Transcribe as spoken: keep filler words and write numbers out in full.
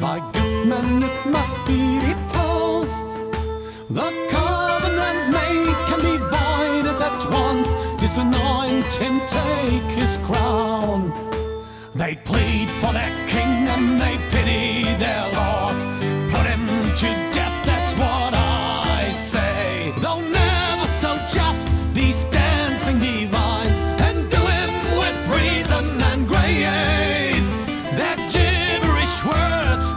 by good men it must be repulsed. The covenant made can be voided at once. Disanoint him, take his crown. They plead for their king and they pity their lord. Put him to death, that's what I say. Though never so just, these dancing divines